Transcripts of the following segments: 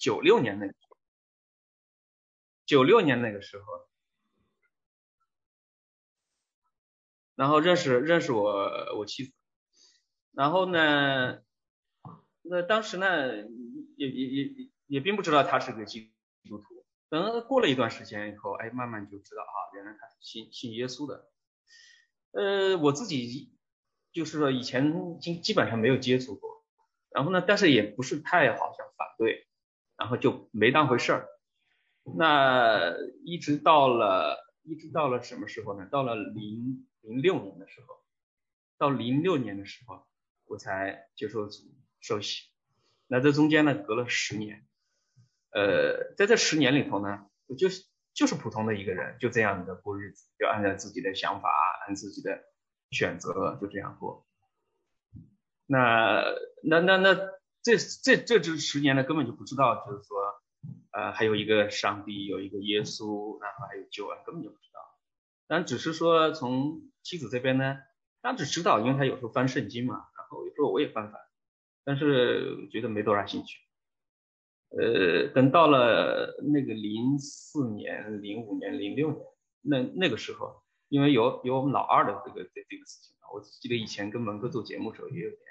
96年那个96年那个时候，然后认识我妻子，然后呢，那当时呢也并不知道他是个基督徒，等过了一段时间以后，哎，慢慢就知道啊，原来他是信耶稣的。我自己就是说以前基本上没有接触过，然后呢，但是也不是太好像反对，然后就没当回事儿。那一直到了什么时候呢？到了06年的时候，到06年的时候，我才接受主受洗。那这中间呢，隔了10年。在这10年里头呢，我就是普通的一个人，就这样的过日子，就按照自己的想法，按自己的选择，就这样过。那那这10年呢，根本就不知道，就是说，还有一个上帝，有一个耶稣，然后还有救恩，根本就不知道。但只是说从妻子这边呢，他只知道，因为他有时候翻圣经嘛，然后有时候我也翻，但是觉得没多大兴趣。等到了那个04年、05年、06年，那个时候，因为有我们老二的这个事情，我记得以前跟蒙哥做节目的时候也有点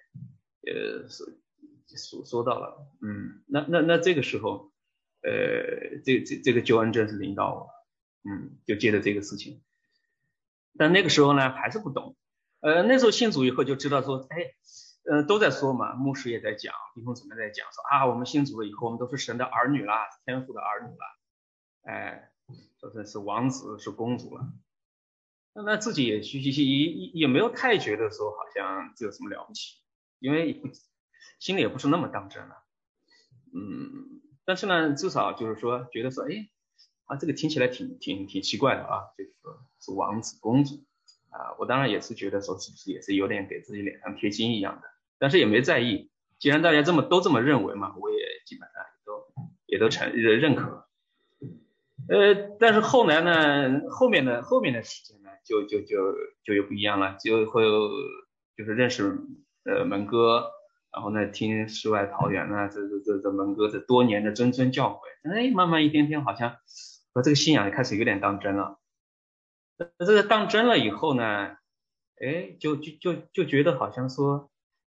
说到了，那这个时候，这个救恩真是领导我，就接着这个事情，但那个时候呢还是不懂，那时候信主以后就知道说，哎。都在说嘛，牧师也在讲，弟兄姊妹在讲说啊，我们信主了以后，我们都是神的儿女啦，天父的儿女啦，哎，说是王子是公主了。那自己也没有太觉得说好像这有什么了不起，因为心里也不是那么当真了，但是呢，至少就是说觉得说，哎，这个听起来挺奇怪的啊，就是说是王子公主啊，我当然也是觉得说是不是也是有点给自己脸上贴金一样的。但是也没在意，既然大家都这么认为嘛，我也基本上也都认可。但是后来呢，后面的时间呢，就又不一样了，就是认识门哥，然后呢听世外桃源啊，这门哥这多年的谆教诲，哎，慢慢一天天好像和这个信仰开始有点当真了。这个当真了以后呢，哎，就觉得好像说。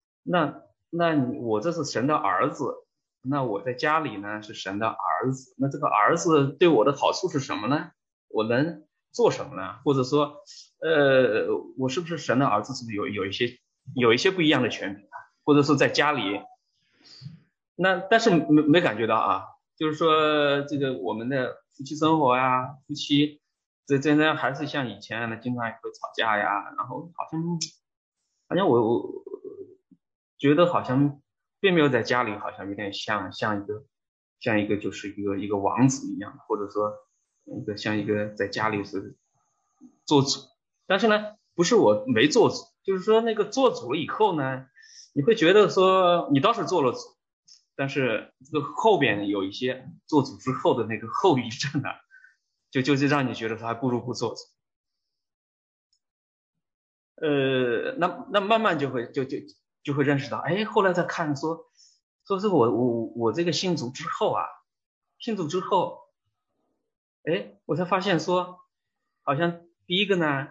我这是神的儿子，那我在家里呢是神的儿子，那这个儿子对我的好处是什么呢？我能做什么呢？或者说，我是不是神的儿子？是不是有一些不一样的权柄啊？或者说在家里，但是没感觉到啊，就是说这个我们的夫妻生活呀，夫妻这真的还是像以前的经常也会吵架呀，然后好像我觉得好像并没有在家里，好像有点像一个就是一个王子一样，或者说像一个在家里是做主，但是呢，不是我没做主，就是说那个做主了以后呢，你会觉得说你倒是做了主，但是这个后边有一些做主之后的那个后遗症啊，就让你觉得说还不如不做主。那慢慢就会认识到，哎，后来再看说是我这个信主之后啊，信主之后，哎，我才发现说，好像第一个呢，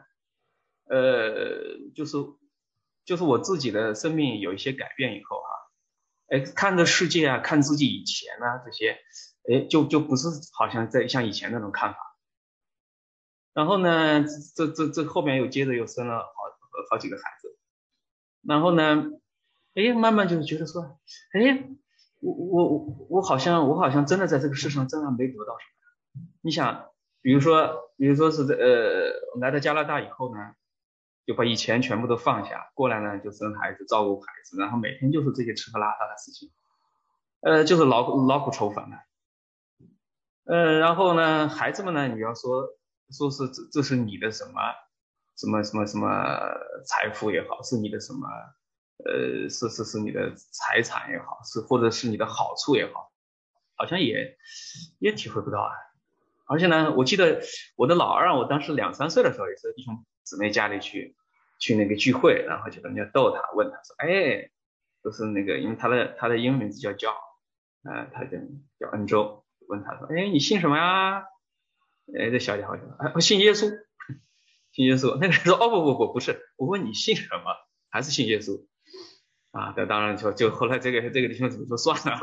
就是我自己的生命有一些改变以后啊，哎，看这世界啊，看自己以前啊这些，哎，就不是好像像以前那种看法。然后呢，这后面又接着又生了好几个孩子，然后呢，哎，慢慢就觉得说，哎，我好像真的在这个世上真的没得到什么。你想，比如说是来到加拿大以后呢，就把以前全部都放下，过来呢就生孩子，照顾孩子，然后每天就是这些吃喝拉撒的事情，就是劳苦愁烦的。然后呢，孩子们呢，你要说是这是你的什么财富也好，是你的什么是你的财产也好，或者是你的好处也好，好像也体会不到啊。而且呢，我记得我的老二，我当时2、3岁的时候，也是弟兄姊妹家里去那个聚会，然后就人家逗他，问他说，哎，就是那个，因为他的英文名字叫 John， 他就叫恩州，问他说，哎，你信什么呀？这小家伙说，我信耶稣，信耶稣。那个人说，哦不是，我问你信什么？还是信耶稣啊？这当然就后来这个弟兄姊妹说算了，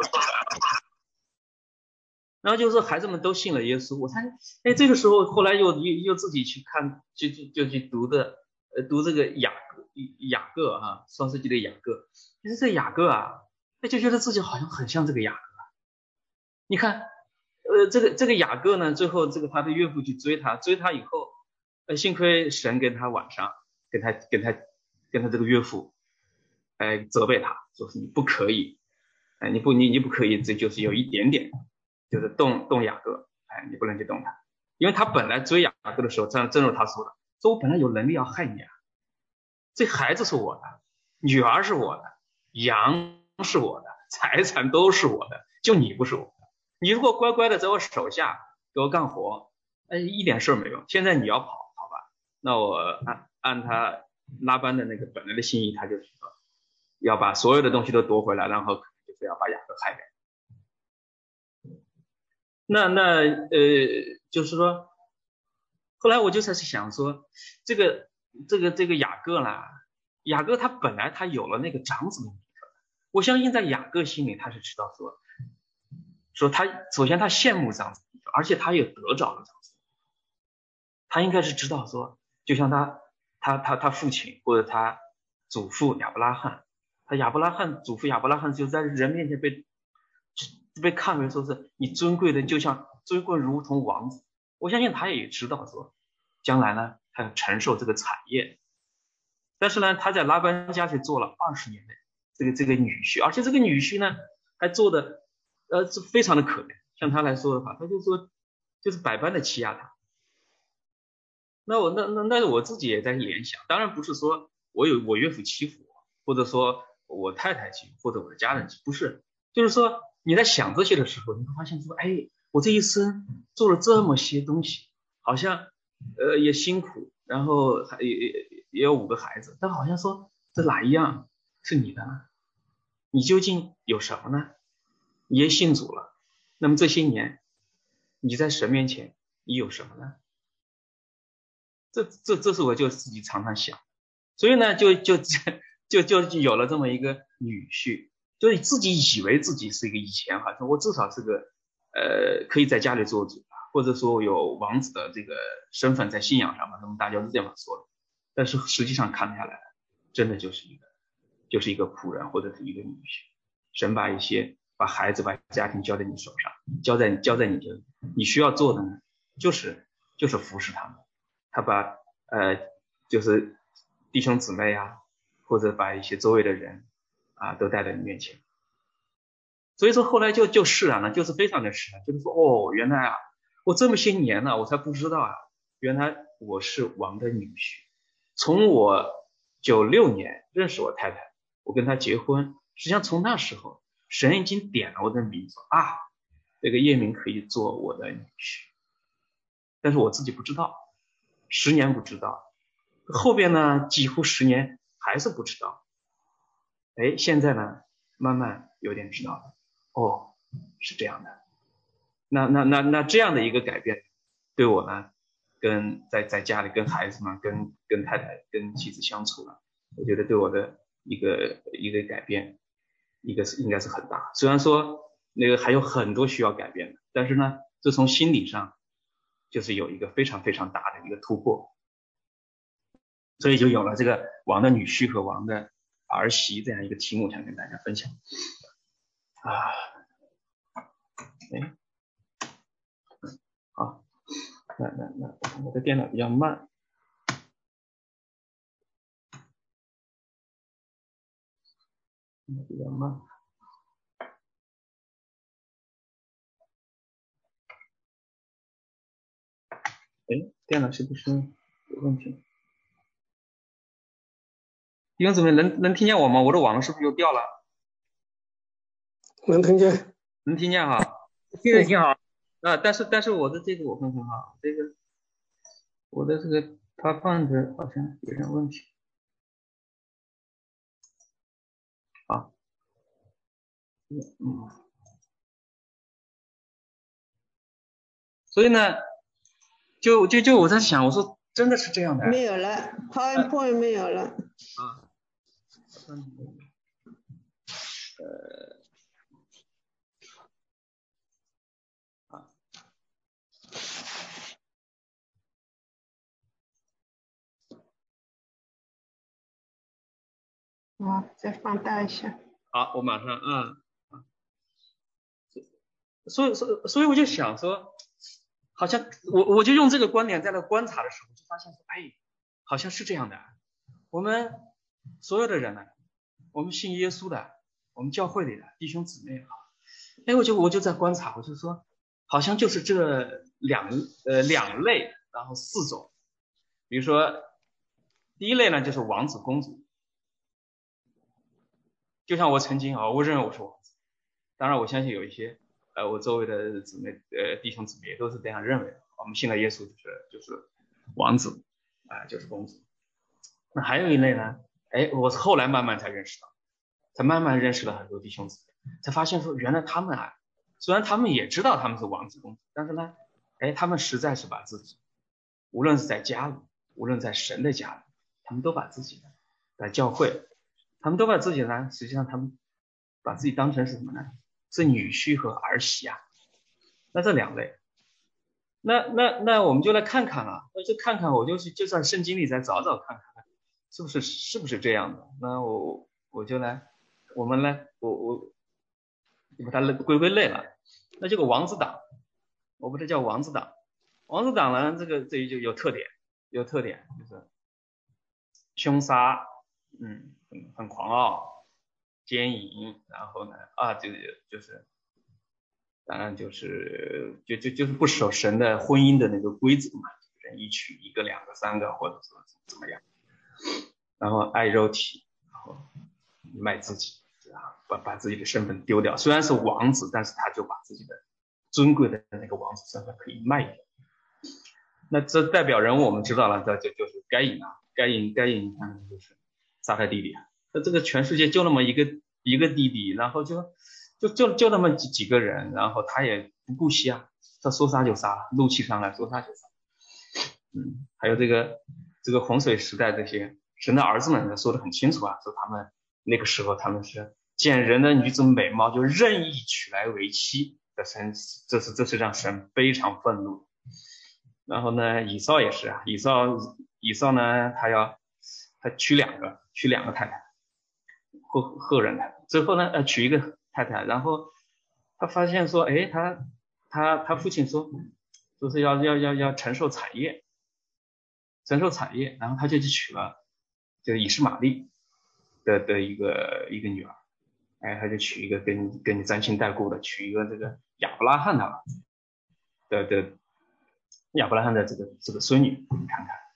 然后就是说孩子们都信了耶稣。我猜，哎，这个时候后来又自己去看，就去读这个雅各啊，创世纪的雅各。其实这雅各啊，他就觉得自己好像很像这个雅各。你看，这个雅各呢，最后这个他的岳父去追他以后，幸亏神跟他晚上跟他这个岳父，责备他，说是你不可以，你不可以，这就是有一点点，就是动雅各，你不能去动他，因为他本来追雅各的时候，正如他说的，说我本来有能力要害你啊，这孩子是我的，女儿是我的，羊是我的，财产都是我的，就你不是我的。你如果乖乖的在我手下给我干活，一点事儿没有。现在你要跑，好吧？那我按他拉班的那个本来的心意，他就是说要把所有的东西都夺回来，然后就是要把雅各害掉。就是说，后来我就在想说，这个雅各啦，雅各他本来他有了那个长子的名分，我相信在雅各心里他是知道说他首先他羡慕长子，而且他也得着了长子，他应该是知道说，就像他父亲或者他祖父亚伯拉罕，祖父亚伯拉罕就在人面前被看为说是你尊贵的，就像尊贵如同王子。我相信他也知道说，将来呢他要承受这个产业，但是呢他在拉班家去做了20年的这个女婿，而且这个女婿呢还做的是非常的可怜。像他来说的话，他就说就是百般的欺压他。那我自己也在联想，当然不是说我岳父欺负我，或者说我太太欺负，或者我的家人欺负，不是，就是说你在想这些的时候，你会发现说，哎，我这一生做了这么些东西，好像也辛苦，然后也有5个孩子，但好像说这哪一样是你的呢？你究竟有什么呢？你也信主了，那么这些年你在神面前你有什么呢？这是我就自己常常想，所以呢，就有了这么一个女婿，就是自己以为自己是一个以前好像我至少是个可以在家里做主，或者说有王子的这个身份在信仰上嘛，他们大家是这样说的，但是实际上看下来，真的就是一个仆人或者是一个女婿，神把孩子把家庭交在你手上，交在你这里，你需要做的呢，就是服侍他们。他把就是弟兄姊妹啊，或者把一些周围的人都带到你面前。所以说后来就释然了，就是非常的释然，就是说原来我这么些年了，我才不知道原来我是王的女婿。从我96年认识我太太，我跟她结婚，实际上从那时候神已经点了我的名字这个叶明可以做我的女婿，但是我自己不知道。10年不知道，后边呢几乎10年还是不知道。现在呢慢慢有点知道了。是这样的。那这样的一个改变，对我呢，跟在家里跟孩子们、跟太太、跟妻子相处呢，我觉得对我的一个改变，应该是很大。虽然说那个还有很多需要改变的，但是呢，这从心理上就是有一个非常非常大的一个突破。所以就有了这个王的女婿和王的儿媳这样一个题目，想跟大家分享啊。好，那我的电脑比较慢，比较慢。电脑是不是有问题？弟兄姊妹能听见我吗？我的网是不是又掉了？ 能听见， 能听见哈？听着挺好。但是我的这个我看看我的这个 PowerPoint 好像有点问题。 所以呢，就我在想，我说真的是这样的。 没有了 ，PowerPoint 没有了。 啊。 再放大一下。 好，我马上所以我就想说，好像我就用这个观点在那观察的时候，就发现说，哎，好像是这样的。我们所有的人呢，我们信耶稣的，我们教会里的弟兄姊妹啊，哎，我就在观察，我就说，好像就是这两类，然后四种。比如说，第一类呢就是王子公主，就像我曾经啊，我认为我是王子，当然我相信有一些我周围的姊妹弟兄姊妹也都是这样认为的。我们信了耶稣就是王子就是公主。那还有一类呢，哎，我是后来慢慢才认识到，才慢慢认识了很多弟兄姊妹，才发现说原来他们虽然他们也知道他们是王子公主，但是呢，哎，他们实在是把自己，无论是在家里，无论在神的家里，他们都把自己在教会，他们都把自己呢，实际上他们把自己当成是什么呢？是女婿和儿媳啊。那这两类，那我们就来看看啊，就看看，我就在圣经里再找找看看，是不是这样的？那我就来，我们来，我把它归类了。那这个王子党，我把它叫王子党。王子党呢，这就有特点，就是凶杀，很狂傲，奸淫，然后呢就是当然就是不守神的婚姻的那个规则嘛，人一娶一个两个三个，或者说怎么样，然后爱肉体，然后卖自己，把自己的身份丢掉，虽然是王子，但是他就把自己的尊贵的那个王子身份可以卖掉。那这代表人物我们知道了，这就是该隐啊，该隐就是杀他弟弟啊。那这个全世界就那么一个弟弟，然后就那么几个人，然后他也不顾惜啊，他说杀就杀，怒气上来说杀就杀。还有这个洪水时代，这些神的儿子们说得很清楚啊，说他们那个时候他们是见人的女子美貌就任意娶来为妻，这是让神非常愤怒。然后呢，以扫也是啊，以扫呢，他娶两个太太，后人太太，最后呢，娶一个太太，然后他发现说，哎，他父亲说是要承受产业，然后他就去娶了这个以实玛利的一个女儿，哎，他就娶一个跟你沾亲带故的，娶一个这个亚伯拉罕的亚伯拉罕的这个孙女，你看看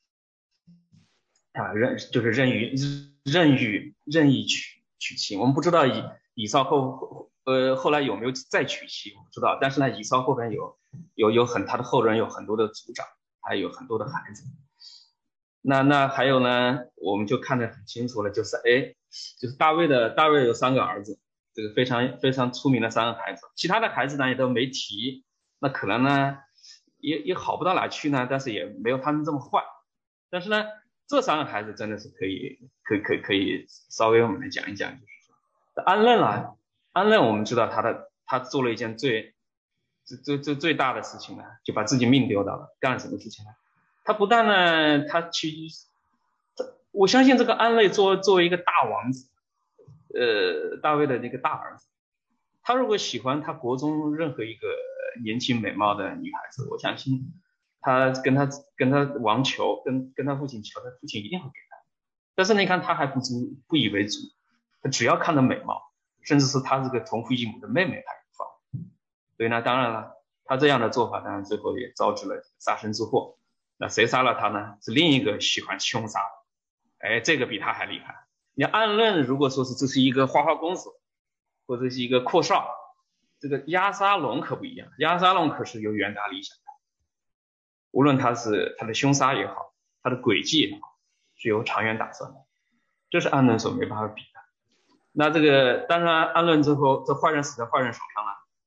啊，就是任意娶妻。我们不知道以扫后来有没有再娶妻，我不知道。但是呢，以扫后边他的后人有很多的族长，还有很多的孩子。那还有呢，我们就看得很清楚了，就是大卫有3个儿子，这个非常非常出名的3个孩子，其他的孩子呢也都没提。那可能呢也好不到哪去呢，但是也没有他们这么坏。但是呢，这3个孩子真的是可以稍微我们来讲一讲，就是说安嫩啊，安嫩我们知道他做了一件最大的事情呢，就把自己命丢掉了。干了什么事情呢？他不但呢，我相信这个安嫩作为一个大王子，大卫的那个大儿子，他如果喜欢他国中任何一个年轻美貌的女孩子，我相信他跟他王求，跟他父亲求，他父亲一定会给他。但是你看他还不以为主，他只要看到美貌，甚至是他这个同父异母的妹妹他也不放。所以呢，当然了，他这样的做法当然最后也招致了杀身之祸。那谁杀了他呢？是另一个喜欢凶杀的，哎，这个比他还厉害。你按论如果说是这是一个花花公子，或者是一个阔少，这个押沙龙可不一样，押沙龙可是有远大理想的，无论他的凶杀也好，他的诡计也好，是有长远打算的，这是安伦所没办法比的。那这个当然安伦之后，这坏人死在坏人手上了，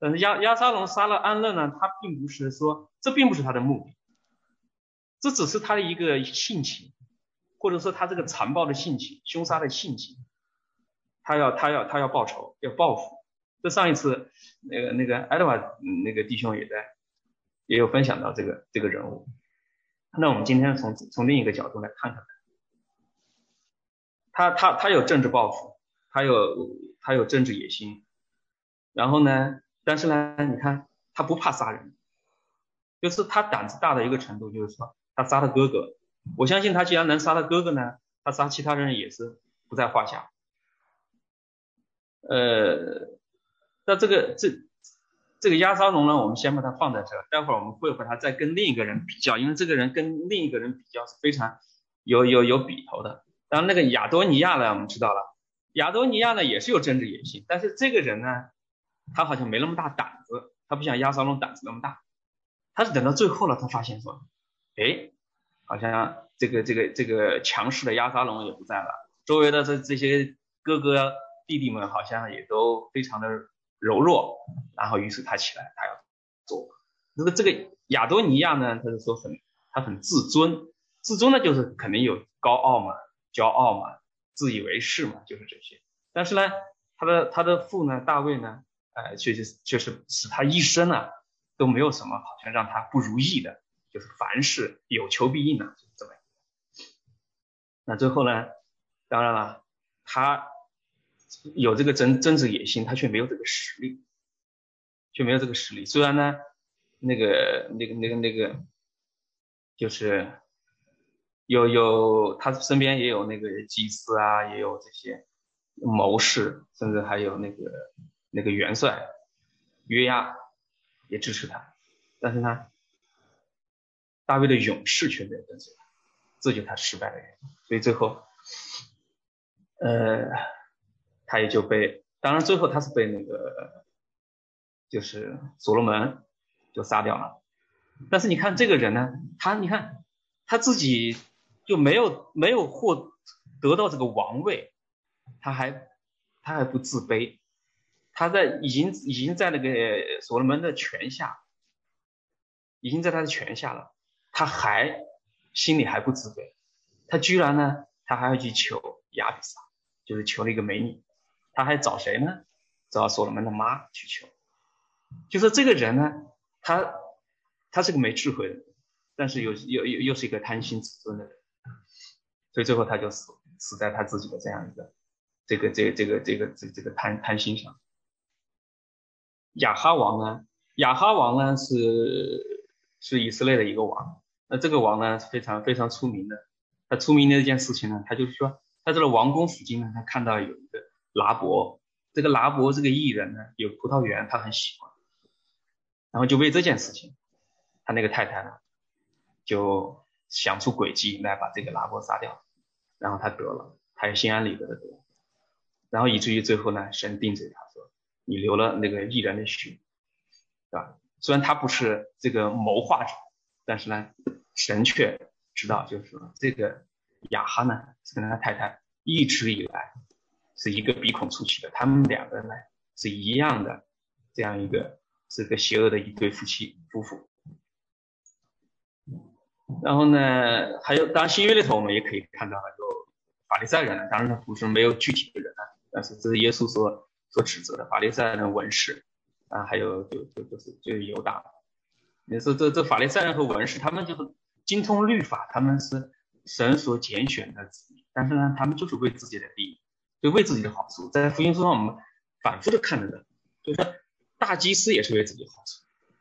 但是押沙龙杀了安乐呢，这并不是他的目的，这只是他的一个性情，或者说他这个残暴的性情、凶杀的性情，他要报仇，要报复。这上一次那个艾德瓦那个弟兄也有分享到这个人物。那我们今天从另一个角度来看看他有政治抱负，他有政治野心，然后呢，但是呢，你看他不怕杀人，就是他胆子大的一个程度，就是说他杀他哥哥，我相信他既然能杀他哥哥呢，他杀其他人也是不在话下。那这个押沙龙呢，我们先把它放在这儿，待会儿我们会把它再跟另一个人比较，因为这个人跟另一个人比较是非常有比头的。当然那个亚多尼亚呢，我们知道了，亚多尼亚呢也是有政治野心，但是这个人呢，他好像没那么大胆子，他不像押沙龙胆子那么大，他是等到最后了，他发现说，哎，好像这个强势的押沙龙也不在了，周围的这些哥哥弟弟们好像也都非常的柔弱，然后于是他起来，他要做。这个亚多尼亚呢，他是说他很自尊，自尊呢就是肯定有高傲嘛、骄傲嘛、自以为是嘛，就是这些。但是呢，他的父呢，大卫呢，确实使他一生啊都没有什么好像让他不如意的，就是凡事有求必应啊，就是这么。那最后呢，当然了，他有这个政治野心，他却没有这个实力，虽然呢，那个就是有他身边也有那个祭司啊，也有这些谋士，甚至还有那个元帅约押也支持他，但是呢，大卫的勇士却没有跟随他，这就是他失败的原因。所以最后，他也就当然最后他是被那个就是所罗门就杀掉了。但是你看这个人呢，你看他自己就没有得到这个王位，他还不自卑，他已经在那个所罗门的权下，已经在他的权下了，他心里还不自卑，他居然呢，他还要去求亚比撒，就是求了一个美女，他还找谁呢？找所罗门的妈去求。就是这个人呢，他是个没智慧的人，但是又是一个贪心自尊的人，所以最后他就死在他自己的这样一个这个贪心上。亚哈王呢是以色列的一个王，那这个王呢是非常非常出名的。他出名的一件事情呢，他就是说在这个王宫附近呢，他看到有一个拿伯，这个拿伯这个艺人呢有葡萄园，他很喜欢，然后就为这件事情，他那个太太呢就想出诡计来把这个拿伯杀掉，然后他得了，他也心安理得的得了，然后以至于最后呢，神定罪他说你流了那个艺人的血，对吧？虽然他不是这个谋划者，但是呢，神却知道，就是说这个亚哈呢是跟他太太一直以来是一个鼻孔出气的，他们两个人呢是一样的这样一个这个邪恶的一对夫妇。然后呢，还有当然新约里头我们也可以看到了，有法利赛人，当然不是没有具体的人啊，但是这是耶稣所指责的法利赛人、文士啊，还有就是犹大。你说这法利赛人和文士，他们就是精通律法，他们是神所拣选的子民，但是呢，他们就是为自己的利益，就为自己的好处。在福音书上我们反复的看着的，就是说大祭司也是为自己的好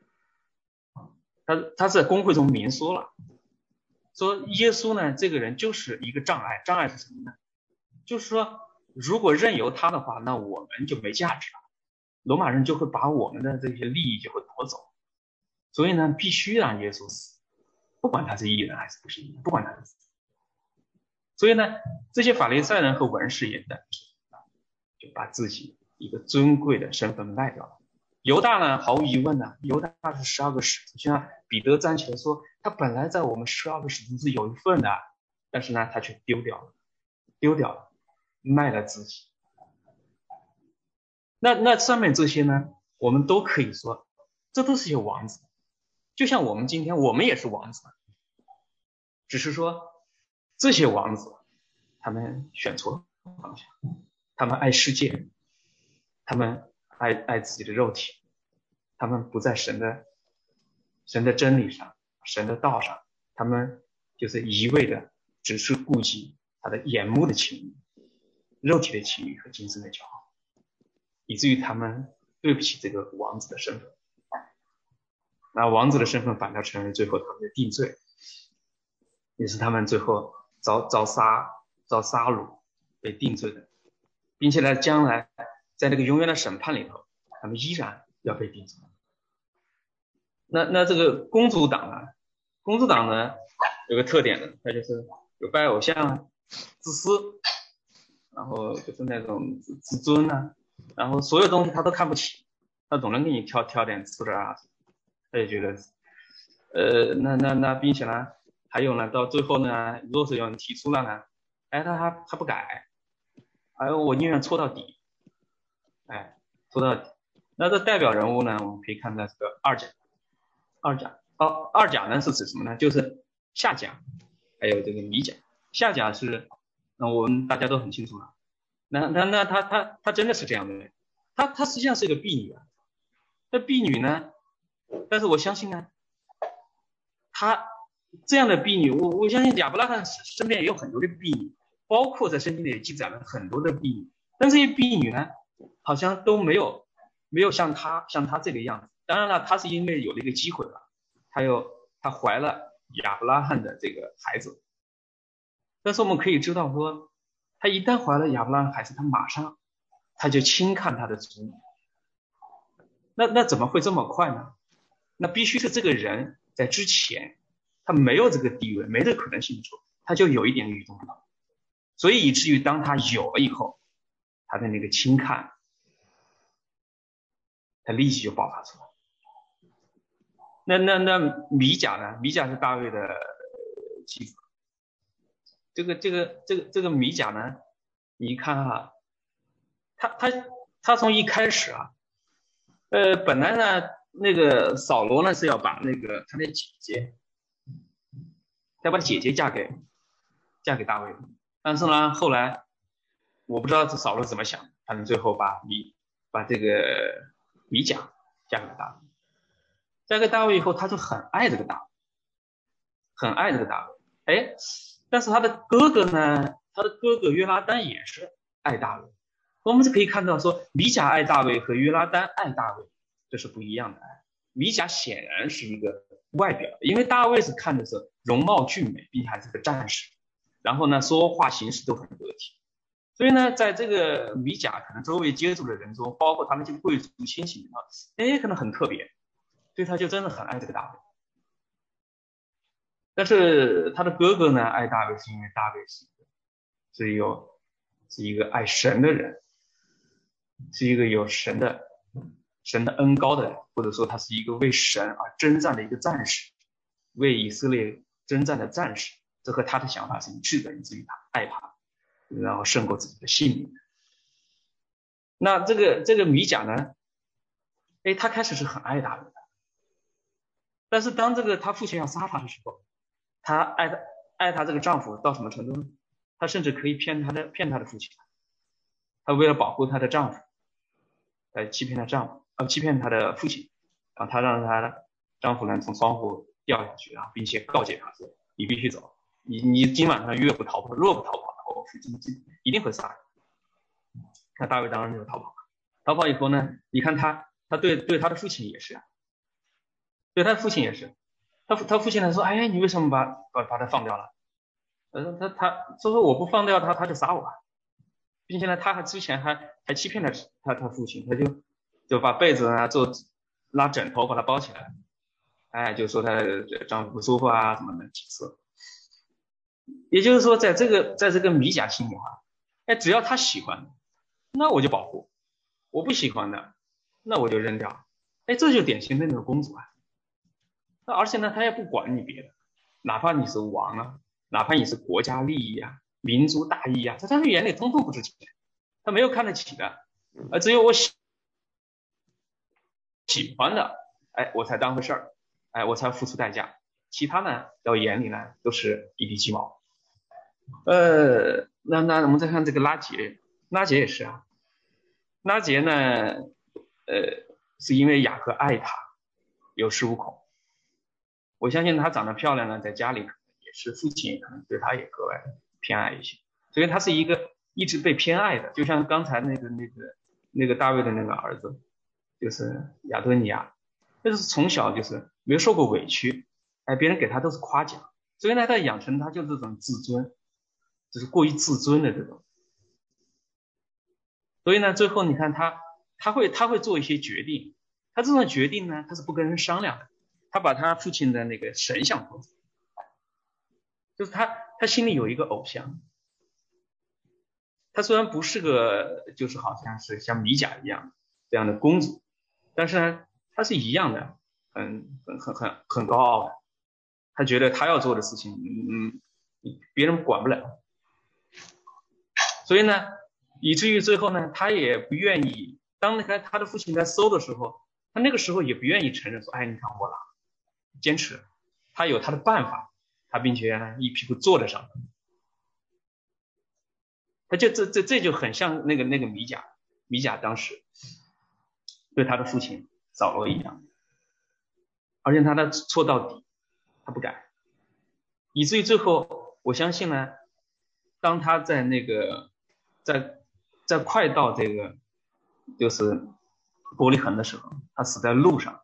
处。他在公会中明说了，说耶稣呢这个人就是一个障碍，障碍是什么呢？就是说如果任由他的话，那我们就没价值了，罗马人就会把我们的这些利益就会夺走，所以呢必须让耶稣死，不管他是义人还是不是义人，不管他是死。所以呢这些法利赛人和文士也等就把自己一个尊贵的身份卖掉了。犹大呢毫无疑问呢，犹大是12个使徒，就像彼得站起来说他本来在我们12个使徒是有一份的，但是呢他却丢掉了，卖了自己。那上面这些呢我们都可以说，这都是些王子，就像我们今天我们也是王子，只是说这些王子他们选错方向，他们爱世界，他们爱自己的肉体，他们不在神的真理上，神的道上，他们就是一味的只是顾及他的眼目的情欲、肉体的情欲和今生的骄傲，以至于他们对不起这个王子的身份。那王子的身份反倒成为最后他们的定罪，也是他们最后遭杀戮被定罪的，并且呢，将来在那个永远的审判里头，他们依然要被定罪。那这个公主党呢有个特点呢，它就是有拜偶像、自私，然后就是那种自尊啊，然后所有东西他都看不起，他总能给你挑点刺的啊，他也觉得那并且呢还有呢，到最后呢，如果是有人提出了呢，哎，他不改，哎，我宁愿错到底，哎，错到底。那这代表人物呢，我们可以看到这个二甲呢是指什么呢？就是夏甲，还有这个米甲。夏甲是，我们大家都很清楚了。那他真的是这样的人，他实际上是一个婢女啊。那婢女呢，但是我相信呢，他这样的婢女，我相信亚伯拉罕身边也有很多的婢女，包括在圣经里也记载了很多的婢女，但这些婢女呢，好像都没有像他这个样子。当然了，他是因为有了一个机会了，他怀了亚伯拉罕的这个孩子，但是我们可以知道说，他一旦怀了亚伯拉罕孩子，他马上他就轻看他的子女，那怎么会这么快呢？那必须是这个人在之前他没有这个地位，没这个可能性的时候，他就有一点与众不同，所以以至于当他有了以后，他的那个轻看他立即就爆发出来。那米甲呢？米甲是大卫的妻子。这个米甲呢，你看啊，他从一开始啊，本来呢，那个扫罗呢是要把那个他的姐姐，要把姐姐嫁给大卫，但是呢，后来我不知道这扫罗怎么想，反正最后把这个米甲嫁给大卫。嫁给大卫以后，他就很爱这个大卫，哎，但是他的哥哥呢，他的哥哥约拉丹也是爱大卫。我们就可以看到说，米甲爱大卫和约拉丹爱大卫，这是不一样的爱。米甲显然是一个外表，因为大卫是看的是容貌俊美，并且还是个战士，然后呢，说话行事都很得体。所以呢，在这个米甲可能周围接触的人中，包括他那些贵族亲戚里头，可能很特别，所以他就真的很爱这个大卫。但是他的哥哥呢，爱大卫是因为大卫是一个爱神的人，是一个有神的恩膏的人，或者说他是一个为神而征战的一个战士，为以色列征战的战士，这和他的想法是一致的，以至于他爱他，然后胜过自己的性命。那这个米甲呢，他开始是很爱大卫的，但是当他父亲要杀他的时候，他爱他这个丈夫到什么程度呢？他甚至可以骗他的父亲，他为了保护他的丈夫，欺骗他的父亲，然后他让他的丈夫呢从窗户掉下去，然后并且告诫他说：“你必须走，你今晚上若不逃跑，我父亲一定会杀你。”那大卫当然就逃跑，逃跑以后呢，你看他对他的父亲也是啊，对他的父亲也是，他父亲呢说：“哎呀，你为什么把他放掉了？”他说我不放掉他就杀我啊，并且呢，他之前还欺骗了他父亲，他就把被子啊拉枕头把他包起来，就说他丈夫不舒服啊什么的几次。也就是说，在这个米甲心里话，只要他喜欢，那我就保护；我不喜欢的，那我就扔掉。这就典型的那种公主啊。那而且呢，他也不管你别的，哪怕你是王啊，哪怕你是国家利益啊、民族大义啊，在他的眼里通通不值钱，他没有看得起的，只有我喜欢的，哎，我才当回事儿，哎，我才付出代价，其他呢，在我眼里呢，都是一地鸡毛。那我们再看这个拉结，拉结也是啊，拉结呢，是因为雅各爱她，有恃无恐。我相信她长得漂亮呢，在家里可能也是父亲可能对她也格外偏爱一些，所以她是一个一直被偏爱的，就像刚才那个大卫的那个儿子，就是亚多尼亚，就是从小就是没有受过委屈，哎，别人给他都是夸奖，所以呢，他养成他就这种自尊，就是过于自尊的这种。所以呢，最后你看他会做一些决定，他这种决定呢，他是不跟人商量的，他把他父亲的那个神像托出，就是他心里有一个偶像，他虽然不是个就是好像是像米甲一样这样的公主，但是呢，他是一样的，很高傲的，他觉得他要做的事情，别人管不了，所以呢，以至于最后呢，他也不愿意，当那个他的父亲在搜的时候，他那个时候也不愿意承认说，哎，你看我了，坚持，他有他的办法，他并且呢一屁股坐在上面，他就这就很像那个米甲当时对他的父亲扫罗一样，而且他的错到底，他不改，以至于最后我相信呢，当他在那个在快到这个就是伯利恒的时候，他死在路上，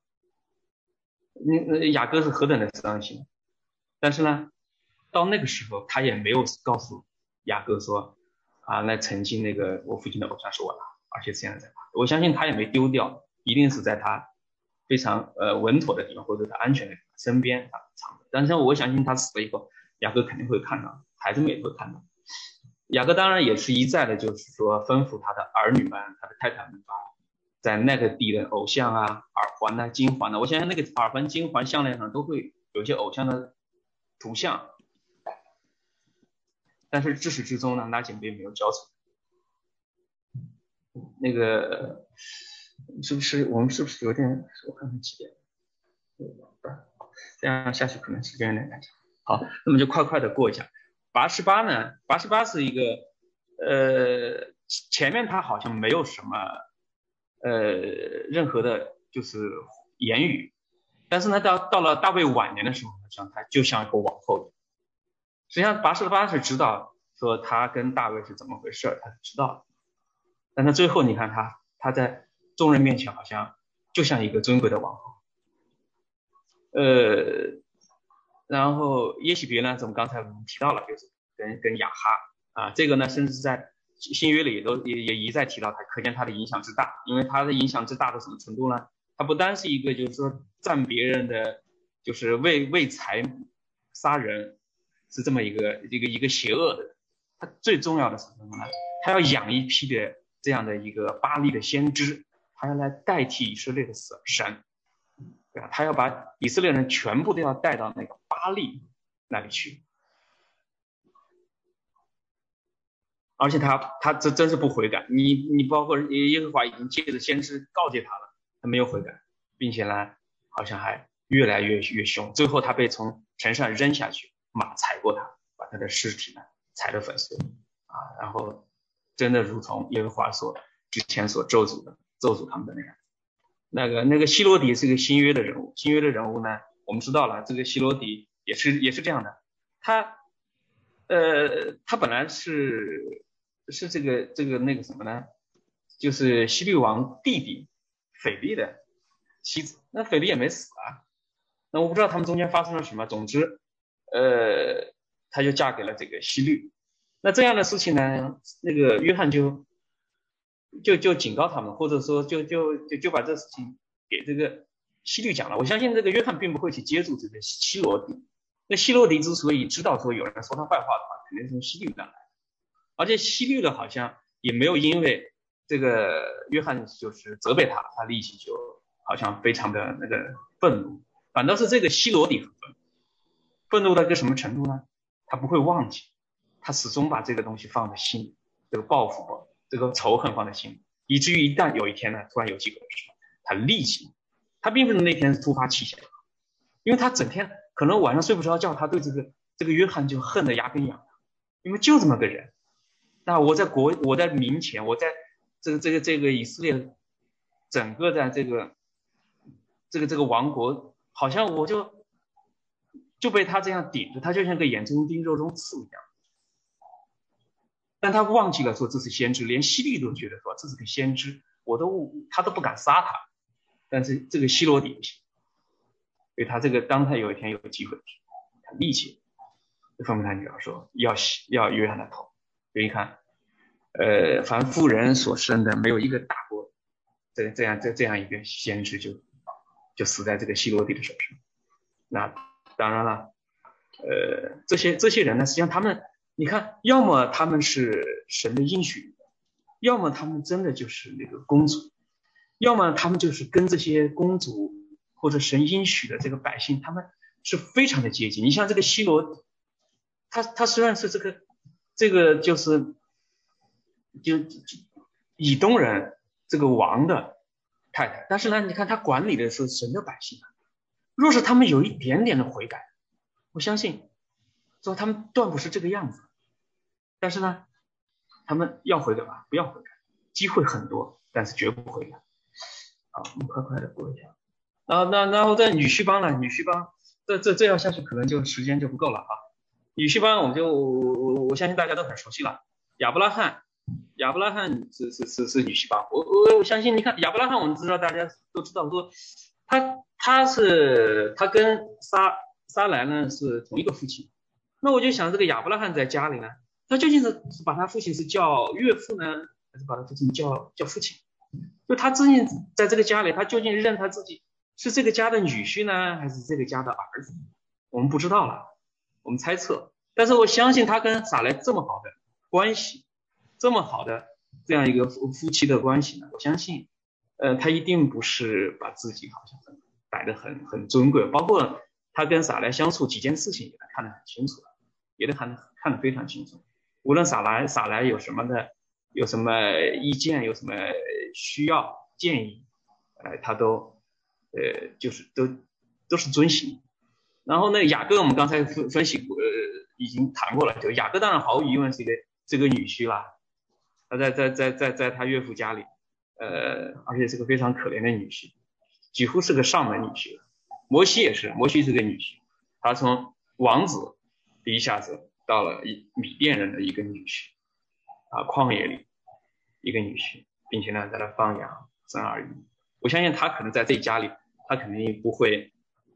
雅各是何等的伤心，但是呢，到那个时候他也没有告诉雅各说啊，那曾经那个我父亲的偶像是我的，而且现在在哪，我相信他也没丢掉，一定是在他非常稳妥的地方或者他安全的地方身边藏着，但是我相信他死了以后，雅各肯定会看到，孩子们也会看到。雅各当然也是一再的，就是说吩咐他的儿女们、他的太太们把在那个地的偶像啊、耳环啊、金环啊，我相信那个耳环、金环、项链上都会有一些偶像的图像，但是至始至终呢，拉结并没有交出。那个是不是我们是不是有点？我看看几点？这样下去可能时间有点太长。好，那么就快快的过一下。88呢？88是一个前面他好像没有什么任何的，就是言语，但是呢，到了大卫晚年的时候，像他就像一个王后。实际上88是知道说他跟大卫是怎么回事，他是知道的，但他最后你看他在众人面前好像就像一个尊贵的王后。然后耶洗别呢，怎么刚才我们提到了，就是跟亚哈啊，这个呢，甚至在新约里也一再提到他，可见他的影响之大。因为他的影响之大到什么程度呢？他不单是一个就是说占别人的，就是为财杀人，是这么一个邪恶的。他最重要的是什么呢？他要养一批的这样的一个巴力的先知，他要来代替以色列的神。对吧？他要把以色列人全部都要带到那个巴力那里去，而且他这真是不悔改。你包括耶和华已经借着先知告诫他了，他没有悔改，并且呢，好像还越来越凶。最后他被从城上扔下去，马踩过他，把他的尸体呢踩得粉碎啊。然后真的如同耶和华之前所咒诅他们的那样。那个希罗底是个新约的人物，新约的人物呢，我们知道了，这个希罗底也是这样的，他本来是这个那个什么呢，就是希律王弟弟腓力的妻子，那腓力也没死啊，那我不知道他们中间发生了什么，总之，他就嫁给了这个希律，那这样的事情呢，那个约翰就警告他们，或者说就把这事情给这个希律讲了。我相信这个约翰并不会去接触这个希罗底。那希罗底之所以知道说有人说他坏话的话，肯定是从希律那来，而且希律的好像也没有因为这个约翰就是责备他立即就好像非常的那个愤怒，反倒是这个希罗底很愤怒到一个什么程度呢？他不会忘记，他始终把这个东西放在心里，这个报复这个仇恨放在心里，以至于一旦有一天呢，突然有机会的时候，他立即他并不是那天是突发奇想，因为他整天可能晚上睡不着觉，他对这个约翰就恨得牙根痒，因为就这么个人。那我在民前，我在这个以色列整个的这个王国，好像我就被他这样顶着，他就像个眼中钉肉中刺一样。但他忘记了说这是先知，连希律都觉得说这是个先知，他都不敢杀他。但是这个希罗底不行，所以他当他有一天有机会，他立即就吩咐他女儿说要约翰的头。所以你看，凡妇人所生的，没有一个大过这样一个先知就死在这个希罗底的手上。那当然了，这些人呢，实际上他们，你看，要么他们是神的应许，要么他们真的就是那个公主，要么他们就是跟这些公主或者神应许的这个百姓，他们是非常的接近。你像这个希罗，他虽然是这个就是就以东人这个王的太太，但是呢，你看他管理的是神的百姓，若是他们有一点点的悔改，我相信说他们断不是这个样子。但是呢，他们要悔改吧，不要悔改，机会很多，但是绝不悔改。好，我们快快的过一下。然后在女婿帮呢，女婿帮这样下去可能就时间就不够了啊。女婿帮我相信大家都很熟悉了，亚伯拉罕是女婿帮。我相信，你看亚伯拉罕，我们知道大家都知道说他跟撒莱呢是同一个父亲。那我就想这个亚伯拉罕在家里呢，他究竟是把他父亲是叫岳父呢，还是把他父亲叫父亲？就他自己在这个家里，他究竟认他自己是这个家的女婿呢，还是这个家的儿子？我们不知道了，我们猜测。但是我相信他跟撒莱这么好的关系，这么好的这样一个夫妻的关系呢，我相信，他一定不是把自己好像摆得很尊贵，包括他跟撒莱相处几件事情，也看得很清楚了，也看得非常清楚。无论撒莱有什么意见，有什么需要建议，他都就是都是遵行。然后呢，雅各我们刚才分析过，已经谈过了，就雅各当然毫无疑问是这个女婿啦，他在他岳父家里，而且是个非常可怜的女婿，几乎是个上门女婿。摩西也是，摩西是个女婿，他从王子一下子到了米甸人的一个女婿，旷野里一个女婿，并且呢在那放羊生儿育女。我相信他可能在这家里，他肯定不会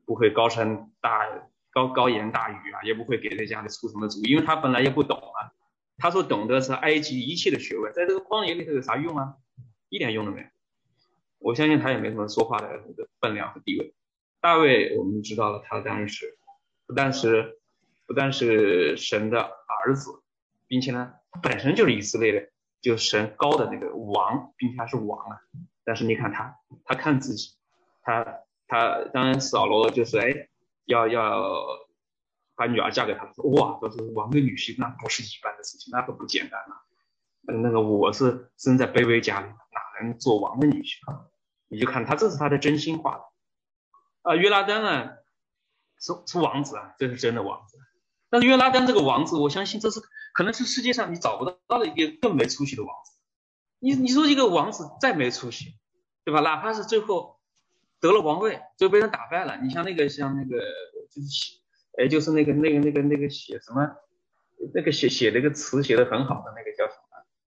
高言大语啊，也不会给这家里出什么主意，因为他本来也不懂啊。他所懂得是埃及一切的学问，在这个旷野里头有啥用啊？一点用都没有。我相信他也没什么说话的分量和地位。大卫我们知道了，他当然是不但是神的儿子，并且呢他本身就是以色列的，就是神高的那个王，并且他是王啊。但是你看他看自己，他当然扫罗就是要把女儿嫁给他，说哇，这是王的女婿，那不是一般的事情，那可不简单了。那个我是生在卑微家里，哪能做王的女婿？你就看他这是他的真心话约拉丹呢是王子啊，这是真的王子。但是约拉丹这个王子，我相信这是可能是世界上你找不到的一个更没出息的王子。你说一个王子再没出息，对吧？哪怕是最后得了王位，就被人打败了。你像那个就是那个写什么，那个写那个词写的很好的那个叫什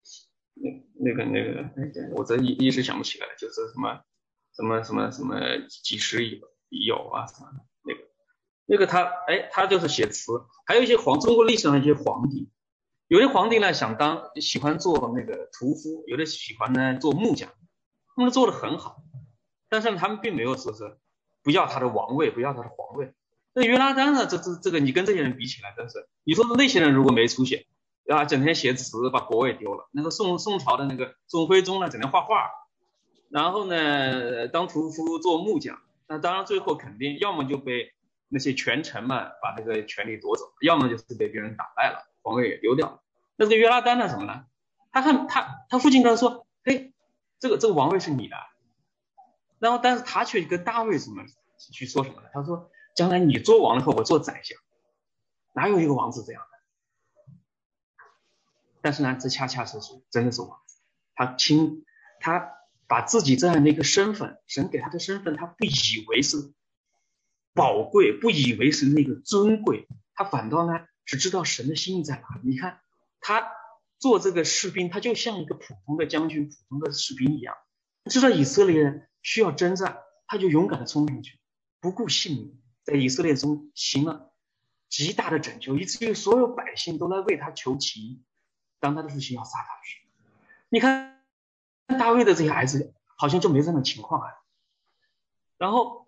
么？我这一时想不起来，就是什么几十有啊什么的那个他就是写词。还有一些中国历史上一些皇帝，有的皇帝呢喜欢做那个屠夫，有的喜欢呢做木匠，他们做的很好，但是他们并没有说是不要他的王位，不要他的皇位。那约拉丹呢，这个你跟这些人比起来，真是你说那些人如果没出息啊，整天写词把国位丢了。那个宋朝的那个宋徽宗呢，整天画画，然后呢当屠夫做木匠，那当然最后肯定要么就被那些权臣们把这个权力夺走，要么就是被别人打败了，皇位也丢掉了。那这个约拉丹呢什么呢？他父亲跟他说，嘿，这个王位是你的， 然后但是他却跟大卫去说什么呢？他说将来你做王了后，我做宰相。哪有一个王子这样的？但是呢，这恰恰是真的是王子。他把自己这样的一个身份，神给他的身份，他不以为是宝贵，不以为是那个尊贵，他反倒呢只知道神的心意在哪里。你看他做这个士兵，他就像一个普通的将军、普通的士兵一样，知道以色列人需要征战，他就勇敢的冲上去，不顾性命，在以色列中行了极大的拯救，以至于所有百姓都来为他求情。当他的父亲要杀他时，你看大卫的这些孩子好像就没这种情况啊。然后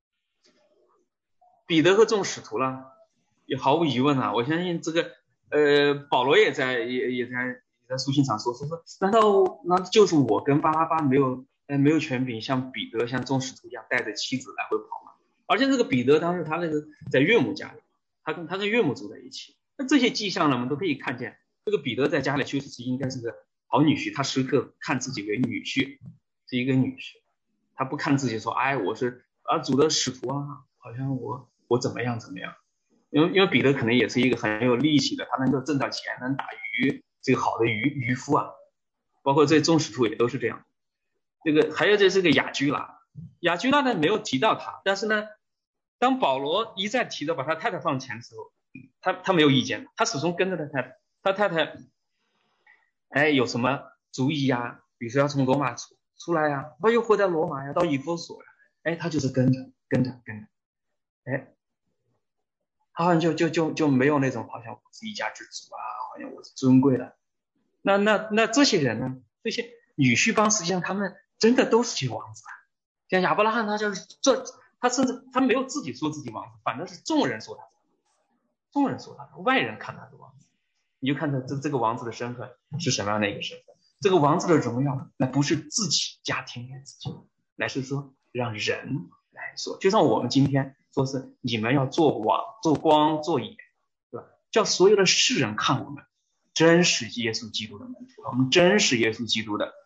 彼得和众使徒了，也毫无疑问啊，我相信这个保罗也在书信上说，难道就是我跟巴拉巴没有权柄像彼得像众使徒一样带着妻子来回跑吗？而且这个彼得当时他那个在岳母家里，他跟岳母住在一起，那这些迹象呢我们都可以看见，这个彼得在家里确实是应该是个好女婿，他时刻看自己为女婿，是一个女婿，他不看自己说哎我是主的使徒啊，好像我怎么样，因为彼得可能也是一个很有力气的，他能够挣到钱，能打鱼，这个好的渔夫啊，包括这众使徒也都是这样。这个还有这个雅居拉呢没有提到他，但是呢，当保罗一再提到把他太太放前的时候，他没有意见，他始终跟着他太太，哎有什么主意呀？比如说要从罗马出来呀，他又回到罗马呀，到以弗所呀，哎他就是跟着，哎。他好像就没有那种好像我是一家之主啊，好像我是尊贵的。那这些人呢？这些女婿帮实际上他们真的都是些王子啊。像亚伯拉罕他就是他甚至他没有自己说自己王子，反正是众人说他，外人看他是王子。你就看他这个王子的身份是什么样的一个身份？这个王子的荣耀，那不是自己家庭给自己，乃是说让人来说，就像我们今天说是你们要做网、做光、做盐，对吧？叫所有的世人看我们，真是耶稣基督的门徒，我们真是耶稣基督的，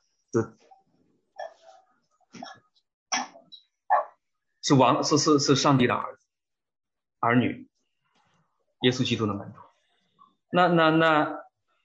是上帝的儿女，耶稣基督的门徒。那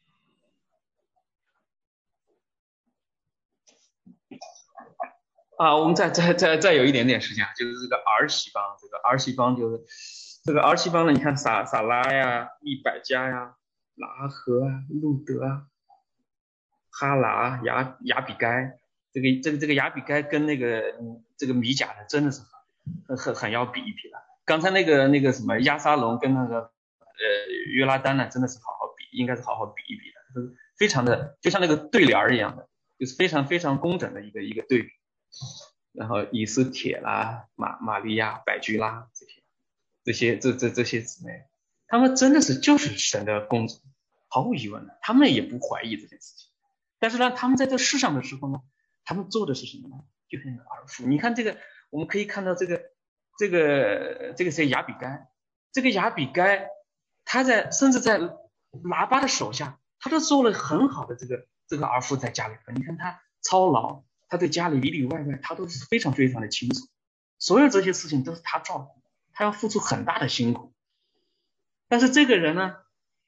我们再有一点点时间，就是这个儿媳帮，就是这个儿媳帮呢，你看撒拉呀、利百加呀、拿和啊、路德啊、哈拿、亚比该，这个亚比该跟那个这个米甲的真的是很要比一比的。刚才那个什么亚撒龙跟那个约拉丹呢，真的是好好比，应该是好好比一比的，就是非常的就像那个对联一样的，就是非常非常工整的一个对比。然后以斯帖啦、玛利亚、百居拉这些姊妹，他们真的就是神的公主，毫无疑问的，他们也不怀疑这件事情。但是呢，他们在这世上的时候呢，他们做的是什么呢？就是儿妇。你看这个，我们可以看到这个谁亚比该，这个亚比该，他甚至在拿巴的手下，他都做了很好的这个儿妇在家里头。你看他操劳。他对家里里里外外他都是非常非常的清楚，所有这些事情都是他照顾，他要付出很大的辛苦。但是这个人呢，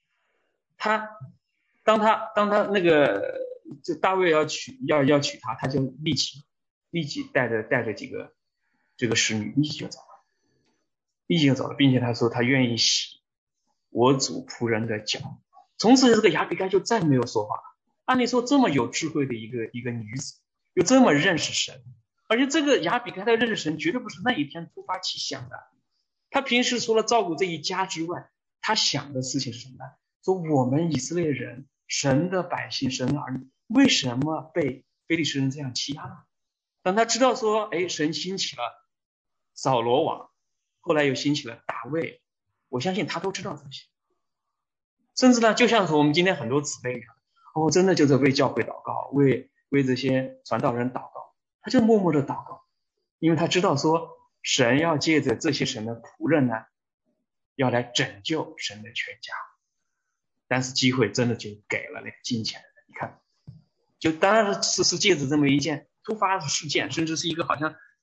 当他那个就大卫要娶他，他就立即带着几个这个使女立即就走了，并且他说他愿意洗我主仆人的脚。从此这个亚比该就再没有说话了。按理说这么有智慧的一个女子，又这么认识神，而且这个亚比该他认识神绝对不是那一天突发奇想的。他平时除了照顾这一家之外，他想的事情是什么呢？说我们以色列人，神的百姓，神的儿女，为什么被非利士人这样欺压呢？当他知道说，哎，神兴起了扫罗王，后来又兴起了大卫，我相信他都知道这些。甚至呢，就像是我们今天很多姊妹一样，真的就是为教会祷告，为这些传道人祷告，他就默默的祷告，因为他知道说神要借着这些神的仆人呢，要来拯救神的全家。但是机会真的就给了那个金钱的人。你看，就当然是借着这么一件突发的事件，甚至是一个好像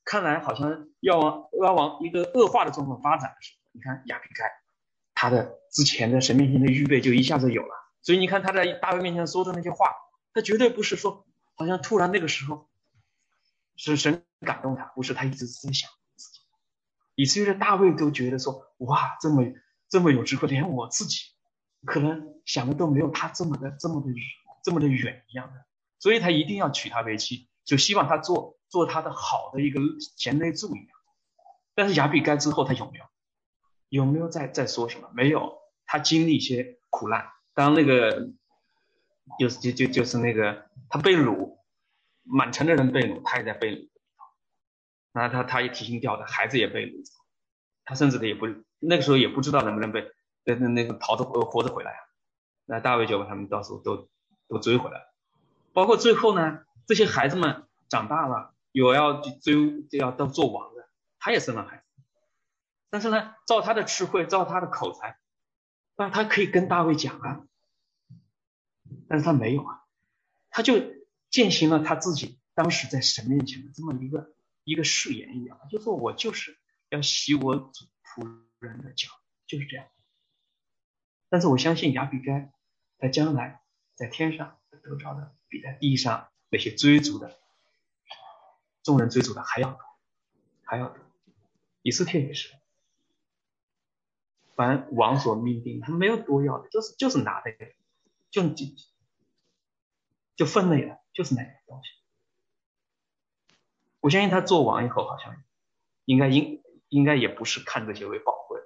看来好像要往一个恶化的状况发展的时候，你看亚比该，他的之前的神面前的预备就一下子有了，所以你看他在大卫面前说的那些话，他绝对不是说好像突然那个时候是神感动他，不是，他一直在想自己，以至于大卫都觉得说，哇，这么有智慧，连我自己可能想的都没有他这么的远一样的，所以他一定要娶她为妻，就希望他做他的好的一个贤内助一样。但是亚比该之后他有没有再说什么？没有，他经历一些苦难，当那个就是那个他被掳，满城的人被掳，他也在被掳，那他也提心吊胆，孩子也被掳，他甚至也不那个时候也不知道能不能被那个逃着活着回来啊。那大卫就把他们到时候都追回来了，包括最后呢，这些孩子们长大了，有要到做王的，他也生了孩子，但是呢，照他的智慧，照他的口才，那他可以跟大卫讲啊，但是他没有啊，他就践行了他自己当时在神面前的这么一个誓言一样，就说我就是要洗我主仆人的脚，就是这样。但是我相信亚比该在将来在天上得着的比在地上那些众人追逐的还要多。以斯帖也是，凡王所命定，他没有多要的，就是拿的，就分类了，就是那个东西。我相信他做王以后，好像应该也不是看这些为宝贵。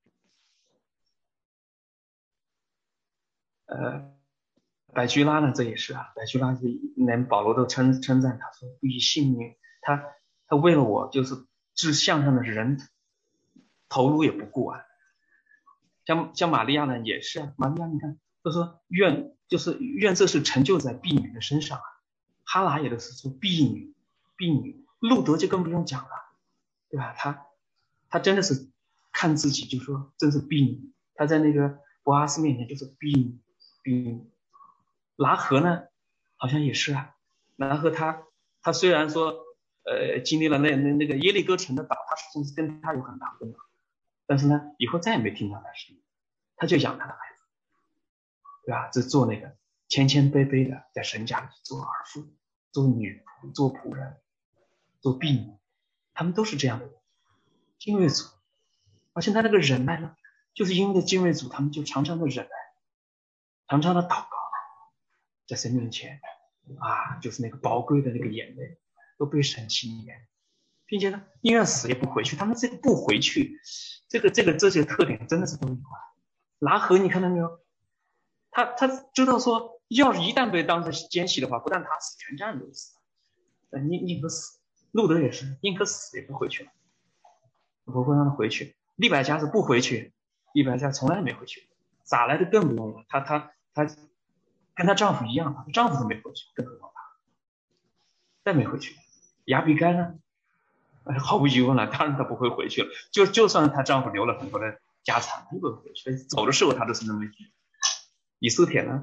百居拉呢，这也是啊，百居拉是连保罗都称赞他说不以性命，他为了我就是置项上的人头颅也不顾啊。像玛利亚呢也是啊，玛利亚你看都说愿这是成就在婢女的身上啊，哈拿也都是说婢女，路德就更不用讲了，对吧？他真的是看自己就说真是婢女，他在那个伯阿斯面前就是婢女。拿合呢好像也是啊，拿合他虽然说经历了那个耶利哥城的倒塌，甚至跟他有很大功劳，但是呢以后再也没听到他声音，他就养他的孩子，对吧？这做那个谦卑卑的在神家里做儿妇，做女仆，做仆人，做婢女，他们都是这样的人，敬畏主。而且他那个忍耐呢，就是因为敬畏主，他们就常常的忍耐，常常的祷告，在神面前啊，就是那个宝贵的那个眼泪都被神轻言，并且呢宁愿死也不回去。他们这个不回去，这些特点真的是都有啊。拿合你看到没有？他知道说，要是一旦被当成奸细的话，不但他死，全家人都死。宁可死。路德也是宁可死也不回去了，不会让他回去。利百加是不回去，利百加从来没回去，咋来的更不用了。她跟她丈夫一样，她丈夫都没回去，更何况她再没回去。亚比该呢？毫无疑问了，当然她不会回去了。就算她丈夫留了很多的家产，她也不会回去。走的时候她都是那么一句。以斯帖呢？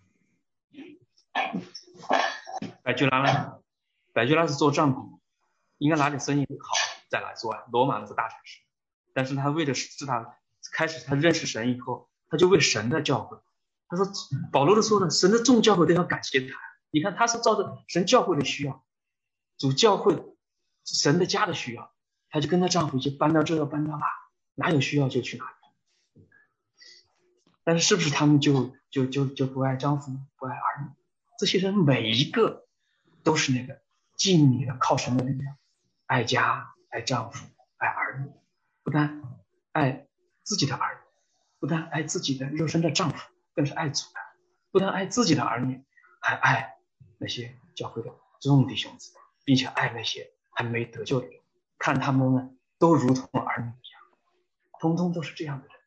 百居拉呢？百居拉是做账簿，应该哪里生意好再来做啊？罗马那是大城市，但是他为的是他开始他认识神以后，他就为神的教会。他说保罗都说了，神的众教会都要感谢他。你看他是照着神教会的需要，主教会神的家的需要，他就跟他丈夫就搬到这搬到那，哪有需要就去哪里。但是是不是他们就不爱丈夫不爱儿女？这些人每一个都是那个敬你的靠神的力量，爱家爱丈夫爱儿女，不但爱自己的儿女，不但爱自己的肉身的丈夫，更是爱主的，不但爱自己的儿女，还爱那些教会的众弟兄姊妹，并且爱那些还没得救的人，看他们呢都如同儿女一样，通通都是这样的人。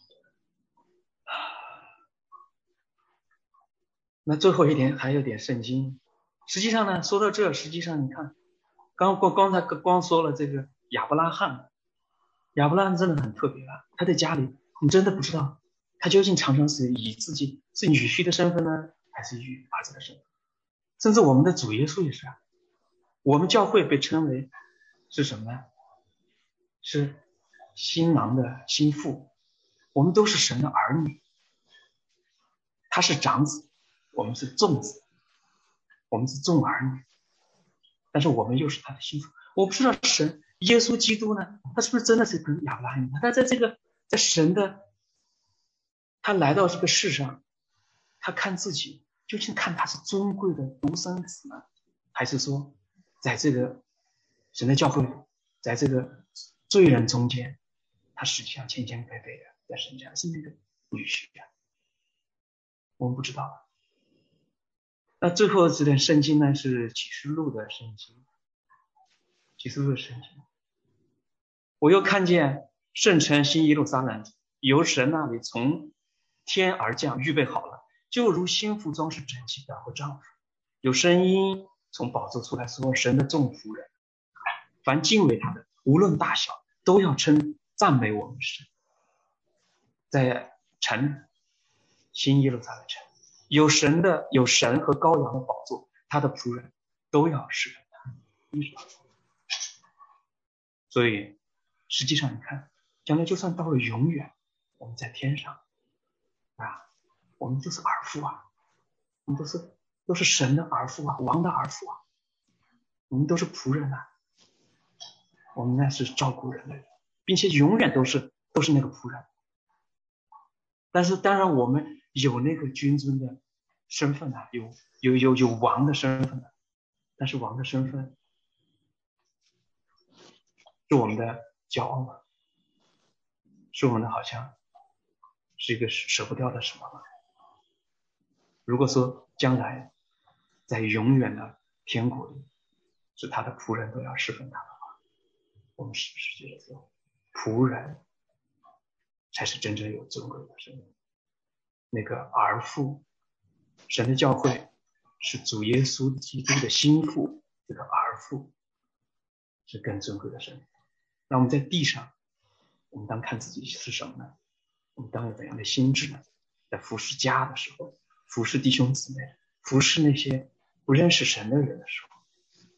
那最后一点还有点圣经，实际上呢，说到这，实际上你看，刚才光说了这个亚伯拉罕真的很特别啊，他在家里，你真的不知道他究竟常常是以自己是女婿的身份呢，还是以儿子的身份。甚至我们的主耶稣也是啊，我们教会被称为是什么呢？是新郎的新妇，我们都是神的儿女。他是长子，我们是众子，我们是众儿女，但是我们又是他的新妇。我不知道神耶稣基督呢，他是不是真的是跟亚伯拉罕？他在神的，他来到这个世上，他看自己究竟看他是尊贵的独生子呢，还是说在这个神的教会，在这个罪人中间，他实际上谦谦卑卑的在神家是那个女婿啊？我们不知道。那最后这段圣经呢，是启示录的圣经。启示录的圣经，我又看见圣城新耶路撒冷由神那里从天而降，预备好了，就如新妇装饰整齐的和丈夫。有声音从宝座出来说：神的众仆人，凡敬畏他的，无论大小，都要赞美我们神。在城新耶路撒冷城，有神和羔羊的宝座，他的仆人都要侍奉他。所以实际上你看，将来就算到了永远，我们在天上啊，我们就是儿妇啊，我们都是神的儿妇啊，王的儿妇啊，我们都是仆人啊，我们那是照顾人的人，并且永远都是那个仆人。但是当然我们有那个君尊的身份啊，有王的身份的，但是王的身份是我们的骄傲吗？是我们的好像是一个舍不掉的什么吗？如果说将来在永远的天国里，是他的仆人都要侍奉他的话，我们是不是觉得说仆人才是真正有尊贵的身份？那个儿妇，神的教会是主耶稣基督的心腹，这个儿妇是更尊贵的身份。那我们在地上，我们当看自己是什么呢？我们当有怎样的心智呢？在服侍家的时候，服侍弟兄姊妹，服侍那些不认识神的人的时候，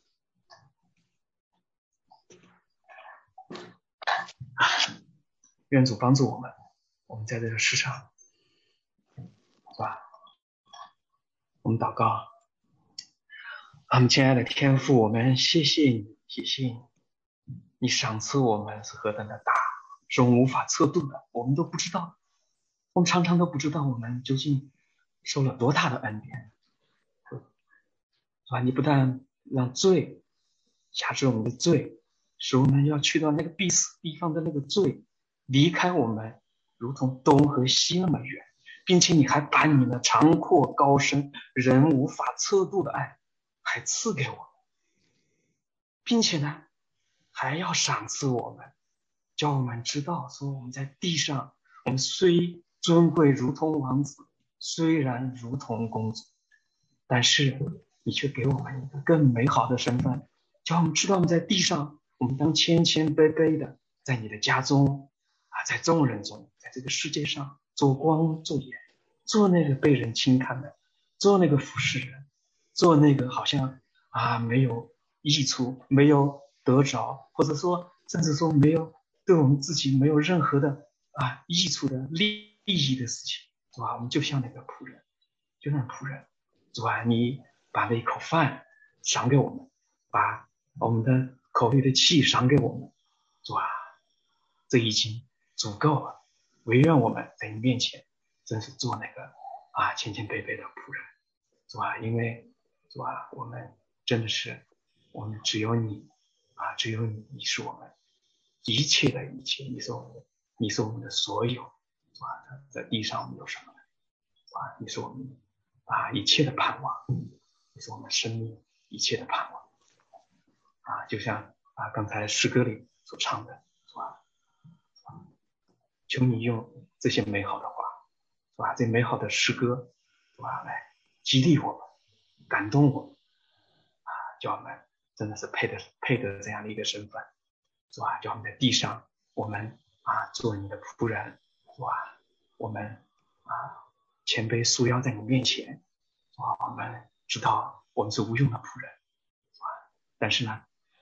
愿主帮助我们，我们在这个世上，是吧？我们祷告，亲爱的天父，我们谢谢你，谢谢你，你赏赐我们是何等的大，是我们无法测度的，我们都不知道，我们常常都不知道我们究竟受了多大的恩典，是吧？你不但让罪辖制我们的罪，使我们要去到那个必死地方的那个罪离开我们，如同东和西那么远，并且你还把你的长阔高深人无法测度的爱还赐给我们，并且呢还要赏赐我们，叫我们知道说我们在地上，我们虽尊贵如同王子，虽然如同公主，但是你却给我们一个更美好的身份，叫我们知道我们在地上，我们当谦谦卑卑的在你的家中在众人中，在这个世界上做光做盐，做那个被人轻看的，做那个服侍人，做那个好像没有益处，没有得着，或者说甚至说没有对我们自己没有任何的益处的利益的事情，是吧？我们就像那个仆人，就像仆人，是吧？你把那一口饭赏给我们，把我们的口里的气赏给我们，是吧？这已经足够了。唯愿我们在你面前真是做那个谦谦卑卑的仆人，是吧？因为是吧，我们真的是我们只有你只有你，你是我们一切的一切，你是我们的所有，是吧？在地上我们有什么呢？是吧？你是我们一切的盼望，你是我们生命一切的盼望就像刚才诗歌里所唱的，是吧？求你用这些美好的话，是吧？这美好的诗歌，是吧？来激励我们，感动我们叫我们真的是配得这样的一个身份，是吧？叫我们在地上，我们做你的仆人，是吧？我们谦卑束腰在你面前，是吧？我们知道我们是无用的仆人，是吧？但是呢，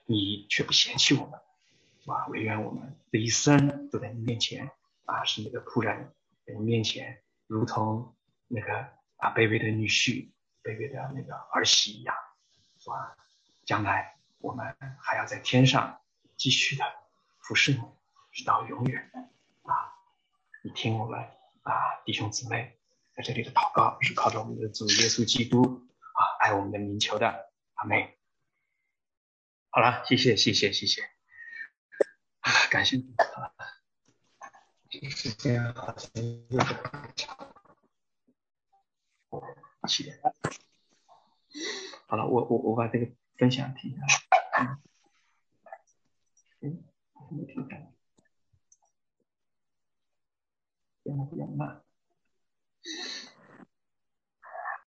你却不嫌弃我们，啊，唯愿我们这一生都在你面前，啊，是那个仆人在你面前，如同那个卑微的女婿、卑微的那个儿媳一样，是吧？将来我们还要在天上继续的服侍你，直到永远。啊，你听我们弟兄姊妹在这里的祷告，是靠着我们的主耶稣基督爱我们的名求的。阿妹，好了，谢谢感谢你。 时间好像又是 7点。好了，我把这个分享停下来。没停下来，变得比较慢。